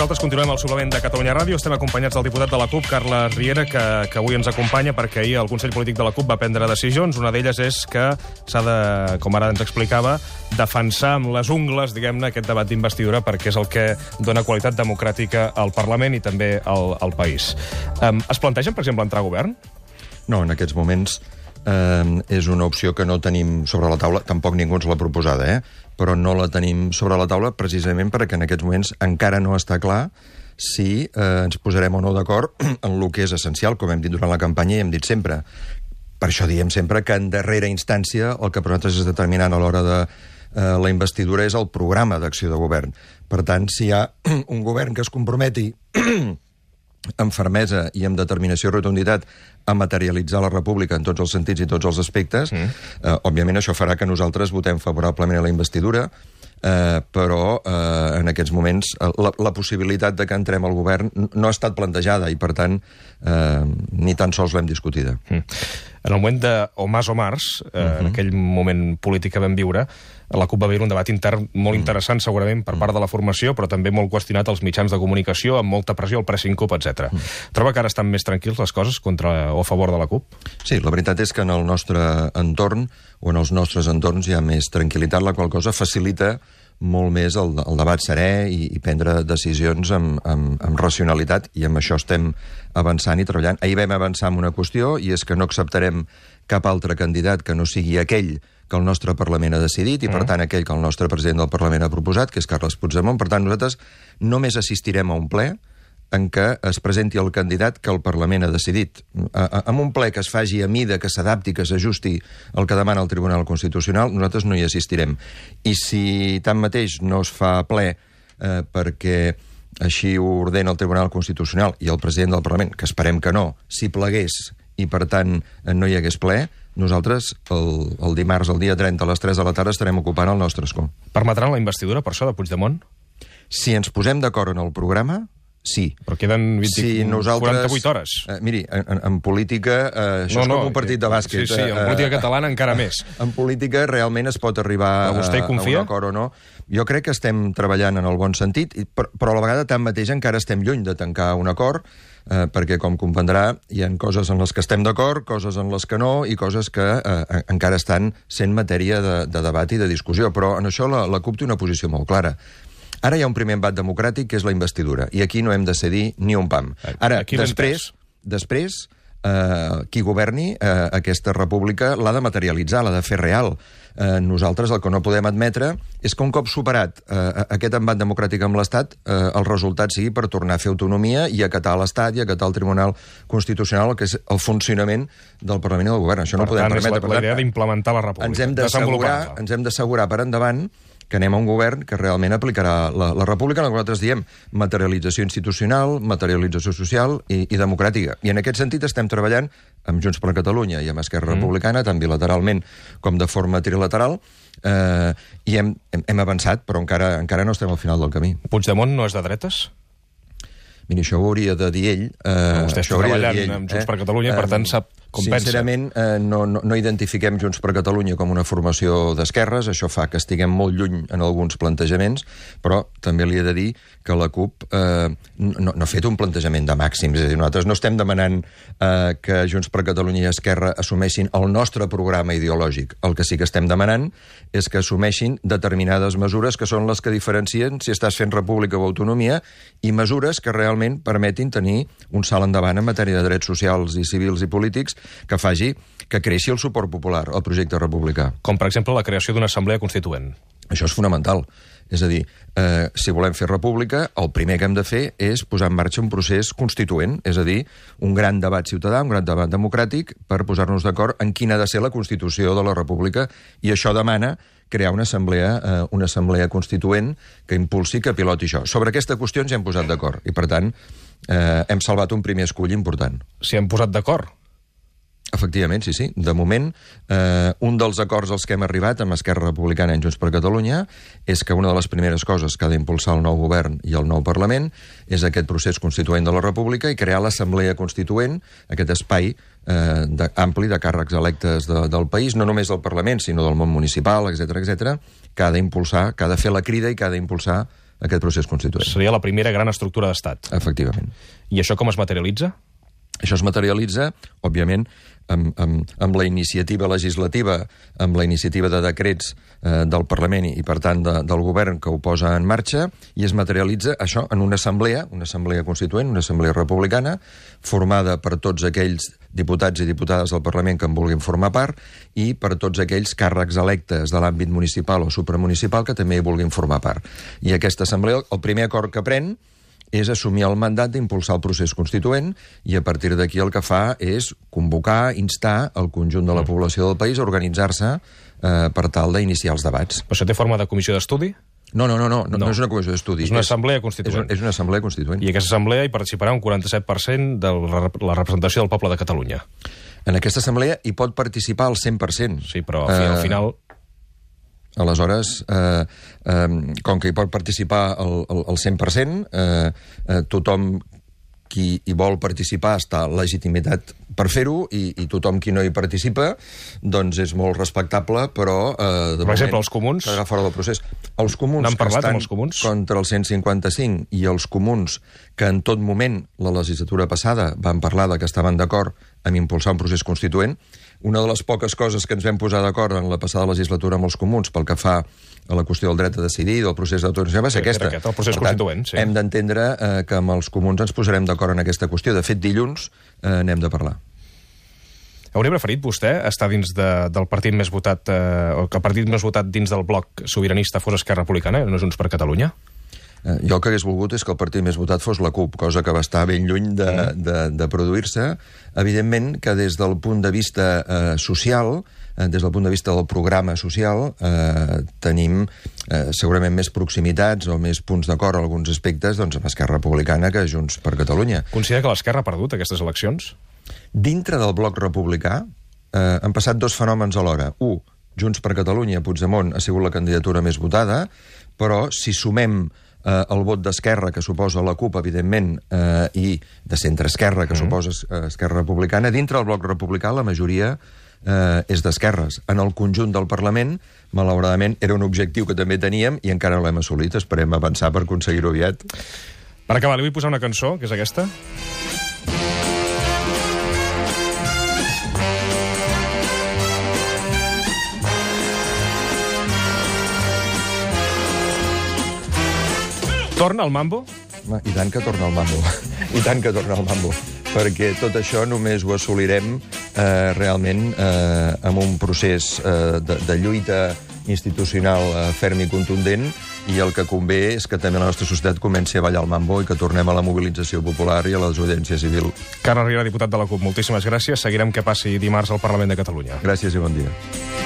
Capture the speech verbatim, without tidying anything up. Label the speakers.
Speaker 1: Nosaltres continuem al suplement de Catalunya Ràdio. Estem acompanyats del diputat de la CUP, Carles Riera, que, que avui ens acompanya perquè ahir el Consell Polític de la CUP va prendre decisions. Una d'elles és que s'ha de, com ara ens explicava, defensar amb les ungles, diguem-ne, aquest debat d'investidura perquè és el que dona qualitat democràtica al Parlament i també al, al país. Um, es plantegen, per exemple, entrar a govern?
Speaker 2: No, en aquests moments eh, és una opció que no tenim sobre la taula. Tampoc ningú ens l'ha proposada, eh? Però no la tenim sobre la taula precisament perquè en aquests moments encara no està clar si eh, ens posarem o no d'acord en el que és essencial, com hem dit durant la campanya i hem dit sempre. Per això diem sempre que en darrera instància el que per nosaltres és determinant a l'hora de eh, la investidura és el programa d'acció de govern. Per tant, si hi ha un govern que es comprometi amb fermesa i amb determinació i rotunditat a materialitzar la república en tots els sentits i tots els aspectes, mm. eh, òbviament això farà que nosaltres votem favorablement a la investidura, eh, però eh, en aquests moments la, la possibilitat de que entrem al govern no ha estat plantejada i, per tant, eh, ni tan sols l'hem discutida. Mm.
Speaker 1: En el moment de o Mas o Mars, eh, mm-hmm. en aquell moment polític que vam viure, la CUP va viure un debat intern molt mm. interessant, segurament, per part de la formació, però també molt qüestionat als mitjans de comunicació, amb molta pressió, el pressing CUP, etcètera. Mm. Troba que ara estan més tranquils les coses contra o a favor de la CUP?
Speaker 2: Sí, la veritat és que en el nostre entorn, o en els nostres entorns, hi ha més tranquil·litat, la qual cosa facilita molt més el, el debat serè i, i prendre decisions amb, amb, amb racionalitat, i amb això estem avançant i treballant. Ahir vam avançar en una qüestió, i és que no acceptarem cap altre candidat que no sigui aquell que el nostre Parlament ha decidit, i per tant aquell que el nostre president del Parlament ha proposat, que és Carles Puigdemont. Per tant, nosaltres només assistirem a un ple en què es presenti el candidat que el Parlament ha decidit. En un ple que es faci a mida, que s'adapti, que s'ajusti al que demana el Tribunal Constitucional, nosaltres no hi assistirem. I si tanmateix no es fa ple eh, perquè així ho ordena el Tribunal Constitucional i el president del Parlament, que esperem que no, si plegués i per tant no hi hagués ple, nosaltres el, el dimarts, el dia trenta, a les tres de la tarda, estarem ocupant el nostre escó.
Speaker 1: Permetran la investidura, per això, de Puigdemont?
Speaker 2: Si ens posem d'acord en el programa, sí.
Speaker 1: Però queden vint,
Speaker 2: si nosaltres,
Speaker 1: quaranta-vuit hores.
Speaker 2: Eh, miri, en, en política, eh, això no, és com no, un partit de bàsquet.
Speaker 1: Sí, sí, en política eh, catalana encara més.
Speaker 2: En política realment es pot arribar a, a un acord o no. Jo crec que estem treballant en el bon sentit, però, però a la vegada tanmateix encara estem lluny de tancar un acord, eh, perquè, com comprendrà, hi ha coses en les que estem d'acord, coses en les que no, i coses que eh, encara estan sent matèria de, de debat i de discussió. Però en això la, la CUP té una posició molt clara. Ara hi ha un primer embat democràtic, que és la investidura, i aquí no hem de cedir ni un pam. Ara, aquí després, després eh, qui governi eh, aquesta república l'ha de materialitzar, l'ha de fer real. Eh, nosaltres el que no podem admetre és que un cop superat eh, aquest embat democràtic amb l'Estat, eh, el resultat sigui per tornar a fer autonomia i acatar l'Estat i acatar el Tribunal Constitucional, que és el funcionament del Parlament i del Govern. Això no ho podem permetre.
Speaker 1: Per tant, és la idea d'implementar la república.
Speaker 2: Ens hem d'assegurar, ens hem d'assegurar per endavant que anem a un govern que realment aplicarà la, la república, en el que nosaltres diem materialització institucional, materialització social i, i democràtica. I en aquest sentit estem treballant amb Junts per Catalunya i amb Esquerra mm. Republicana, tant bilateralment com de forma trilateral, eh, i hem, hem, hem avançat, però encara, encara no estem al final del camí.
Speaker 1: Puigdemont no és de dretes?
Speaker 2: Mira, això ho hauria de dir ell.
Speaker 1: Eh, Vostè està treballant ell, amb Junts eh? per Catalunya, per tant sap com pensa.
Speaker 2: Sincerament, eh, no, no, no identifiquem Junts per Catalunya com una formació d'esquerres, això fa que estiguem molt lluny en alguns plantejaments, però també li he de dir que la CUP eh, no, no ha fet un plantejament de màxims. És a dir, nosaltres no estem demanant eh, que Junts per Catalunya i Esquerra assumeixin el nostre programa ideològic. El que sí que estem demanant és que assumeixin determinades mesures que són les que diferencien si estàs fent república o autonomia, i mesures que realment permetin tenir un salt endavant en matèria de drets socials i civils i polítics que faci que creixi el suport popular al projecte republicà.
Speaker 1: Com, per exemple, la creació d'una assemblea constituent.
Speaker 2: Això és fonamental. És a dir, eh, si volem fer república, el primer que hem de fer és posar en marxa un procés constituent, és a dir, un gran debat ciutadà, un gran debat democràtic, per posar-nos d'acord en quina ha de ser la Constitució de la república, i això demana crear una assemblea, eh, una assemblea constituent que impulsi, que piloti això. Sobre aquesta qüestió ens hem posat d'acord, i per tant eh, hem salvat un primer escull important.
Speaker 1: Si hem posat d'acord?
Speaker 2: Efectivament, sí, sí. De moment, eh, un dels acords als que hem arribat amb Esquerra Republicana i Junts per Catalunya és que una de les primeres coses que ha d'impulsar el nou govern i el nou Parlament és aquest procés constituent de la República i crear l'Assemblea Constituent, aquest espai eh, de, ampli de càrrecs electes de, del país, no només del Parlament, sinó del món municipal, etcètera, etcètera, que ha d'impulsar, que ha de fer la crida i que ha d'impulsar aquest procés constituent.
Speaker 1: Seria la primera gran estructura d'estat.
Speaker 2: Efectivament.
Speaker 1: I això com es materialitza?
Speaker 2: Això es materialitza, òbviament, amb, amb, amb la iniciativa legislativa, amb la iniciativa de decrets eh, del Parlament i, per tant, de, del govern que ho posa en marxa, i es materialitza això en una assemblea, una assemblea constituent, una assemblea republicana, formada per tots aquells diputats i diputades del Parlament que en vulguin formar part i per tots aquells càrrecs electes de l'àmbit municipal o supramunicipal que també hi vulguin formar part. I aquesta assemblea, el primer acord que pren és assumir el mandat d'impulsar el procés constituent i a partir d'aquí el que fa és convocar, instar el conjunt de la població del país a organitzar-se eh, per tal d'iniciar els debats.
Speaker 1: Però això té forma de comissió d'estudi?
Speaker 2: No, no, no, no, no, no és una comissió d'estudi.
Speaker 1: És una assemblea constituent.
Speaker 2: És, és una assemblea constituent.
Speaker 1: I aquesta assemblea hi participarà un quaranta-set per cent de la representació del poble de Catalunya.
Speaker 2: En aquesta assemblea hi pot participar al cent per cent.
Speaker 1: Sí, però al uh, final...
Speaker 2: Aleshores, eh, eh, com que hi pot participar el, el, el cent per cent, eh, eh, tothom qui hi vol participar està legitimitat per fer-ho i, i tothom qui no hi participa doncs és molt respectable, però eh, de
Speaker 1: per exemple, els comuns
Speaker 2: quedarà fora del procés. Els comuns
Speaker 1: n'han parlat
Speaker 2: que
Speaker 1: amb els comuns?
Speaker 2: Contra el cent cinquanta-cinc i els comuns que en tot moment la legislatura passada van parlar de que estaven d'acord amb impulsar un procés constituent. Una de les poques coses que ens vam posar d'acord en la passada legislatura amb els comuns pel que fa a la qüestió del dret a decidir, del procés d'autodeterminació, va ser aquesta.
Speaker 1: Aquest, el procés
Speaker 2: per tant,
Speaker 1: constituent, sí.
Speaker 2: Hem d'entendre eh, que amb els comuns ens posarem d'acord en aquesta qüestió. De fet, dilluns eh, n'hem de parlar.
Speaker 1: Hauria preferit vostè estar dins de, del partit més votat, eh, o que el partit més votat dins del bloc sobiranista fos Esquerra Republicana, no Junts per Catalunya?
Speaker 2: Eh, jo el que hagués volgut és que el partit més votat fos la CUP, cosa que va estar ben lluny de, de, de produir-se. Evidentment que des del punt de vista eh, social, eh, des del punt de vista del programa social, eh, tenim eh, segurament més proximitats o més punts d'acord en alguns aspectes doncs, amb Esquerra Republicana que Junts per Catalunya.
Speaker 1: Considera que l'Esquerra ha perdut aquestes eleccions?
Speaker 2: Dintre del bloc republicà eh, han passat dos fenòmens alhora. Un, Junts per Catalunya, Puigdemont ha sigut la candidatura més votada, però si sumem eh, el vot d'Esquerra, que suposa la CUP, evidentment, eh, i de centre-esquerra, que mm. suposa Esquerra Republicana, dintre del bloc republicà la majoria eh, és d'esquerres. En el conjunt del Parlament, malauradament, era un objectiu que també teníem i encara no l'hem assolit. Esperem avançar per aconseguir-ho aviat.
Speaker 1: Per acabar, li vull posar una cançó, que és aquesta. Torna el mambo?
Speaker 2: I tant que torna el mambo. I tant que torna el mambo. Perquè tot això només ho assolirem eh, realment eh, amb un procés eh, de, de lluita institucional eh, ferm i contundent, i el que convé és que també la nostra societat comenci a ballar el mambo i que tornem a la mobilització popular i a la desobediència civil.
Speaker 1: Carles Riera, diputat de la CUP, moltíssimes gràcies. Seguirem què passi dimarts al Parlament de Catalunya.
Speaker 2: Gràcies i bon dia.